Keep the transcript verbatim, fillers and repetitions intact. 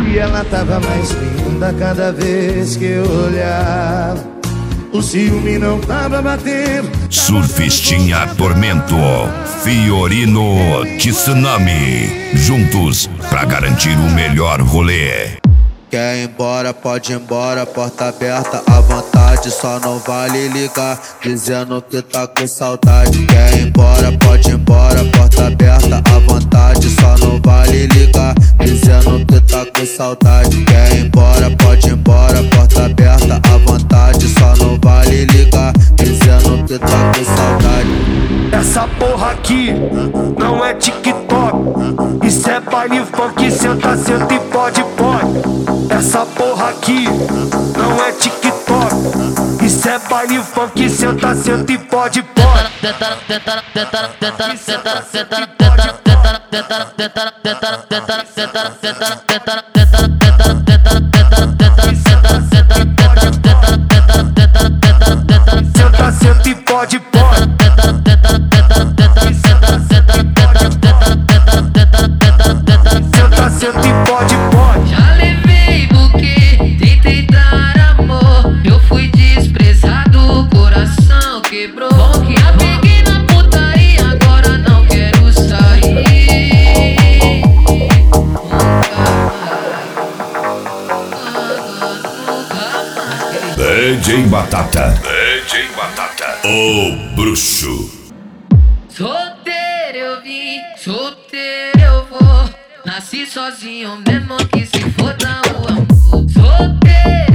E ela tava mais linda cada vez que eu olhava. O ciúme não tava batendo. Surfistinha Tormento, Fiorino, Tsunami, juntos pra garantir o melhor rolê. Quer ir embora, pode ir embora, porta aberta à vontade. Só não vale ligar, dizendo que tá com saudade. Quer ir embora, pode ir embora, porta aberta à vontade. Só não vale ligar, dizendo que tá com saudade. Quer ir embora, pode ir embora, porta aberta à vontade. Só não vale ligar, dizendo que tá com saudade. Essa porra aqui não é TikTok, isso é baile funk, senta, senta e pode, pode. Essa porra aqui não é TikTok, isso é baile funk, senta, senta e pode, pode. Senta, senta e pode, pode. Senta, senta e pode, pode. Já levei buquê, tentei dar amor. Eu fui desprezado, o coração quebrou. Bom que a peguei na putaria, agora não quero sair. D J Batata, D J Batata, o bruxo. Solteiro eu vim, solteiro eu vou. Nasci sozinho mesmo que se foda o amor. Solteiro